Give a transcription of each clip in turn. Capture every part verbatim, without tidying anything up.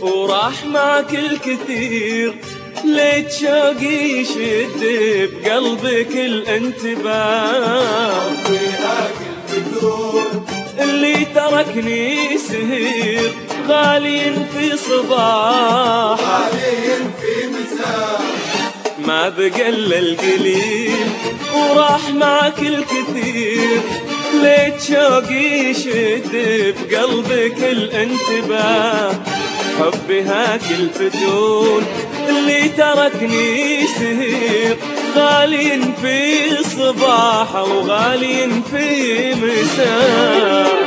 وراح معك الكثير، ليت شوقي يشد بقلبك الانتباه. حبيهاك الفتور اللي تركني سهير، غالي في صباح غالي في مساء، ما بقى الا القليل وراح معك الكثير، ليت شوقي يشد بقلبك الانتباه. حبي هاك الفتون اللي تركني سهير، غالي في صباح وغالي في مساء.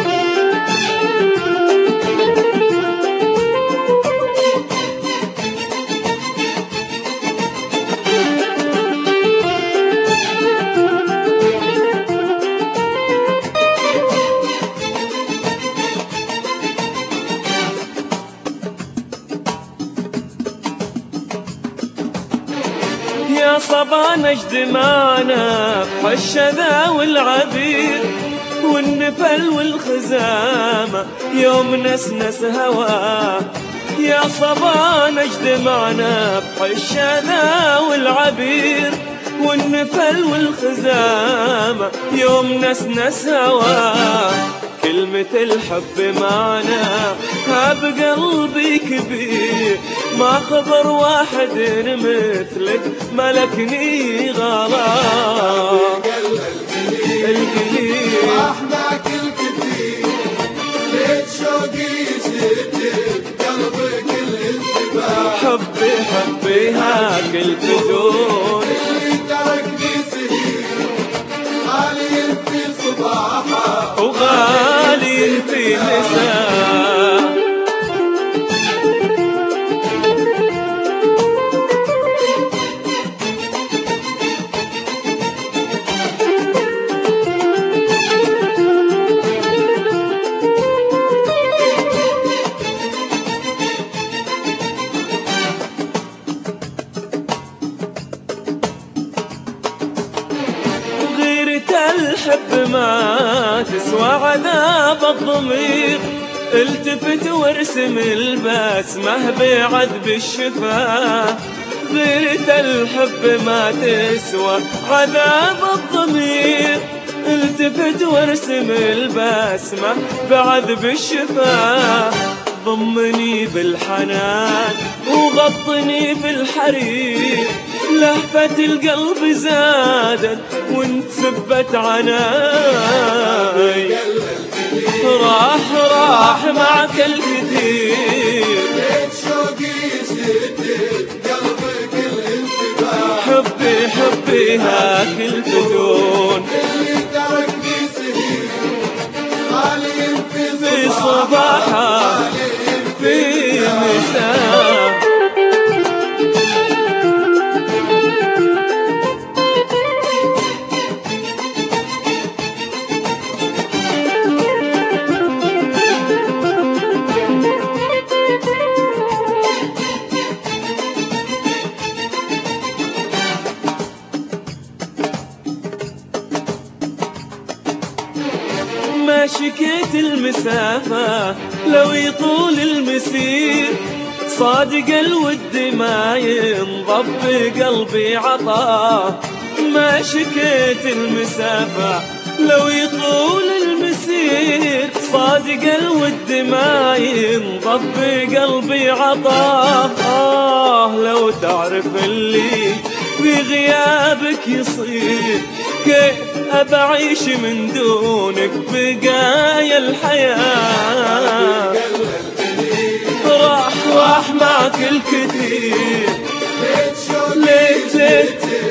يا صبا نجد معنا بحشذا والعبير والنفل والخزامة يوم نسنس هواه. يا صبا نجد معنا بحشذا والعبير والنفل والخزامة يوم نسنس هواه. كلمة الحب معنا ها بقلبي كبير، ما خبر واحد مثلك ملكني غرام. القليل راح معك الكثير، ليت شوقي يشد بقلبك الانتباه. حبي حبي هاك الفتون اللي تركني سهير، غالي في صباحه وغالي في مساء. الحب ما تسوى عذاب الضمير، التفت وارسم البسمة بعذب الشفاه. غيرة الحب ما تسوى عذاب الضمير، التفت وارسم البسمة بعذب الشفاه. ضمني بالحنان وغطني بالحرير، لهفة القلب زادت وانتسبت عناي. راح راح معك الكثير، ليت شوقي يشد بقلبك الانتباه. حبي حبي هاك الفتون اللي تركني سهير، غالي في في صباحه صباحه في مساء. ما شكيت المسافة لو يطول المسير، صادق الود ما ينضب قلبي عطاه. ما شكيت المسافة لو يطول المسير، صادق الود ما ينضب قلبي عطاه. آه لو تعرف اللي في غيابك يصير، كيف أبعيش من دونك بقايا الحياة. راح راح معك الكثير، ليت شوقي ليت ليت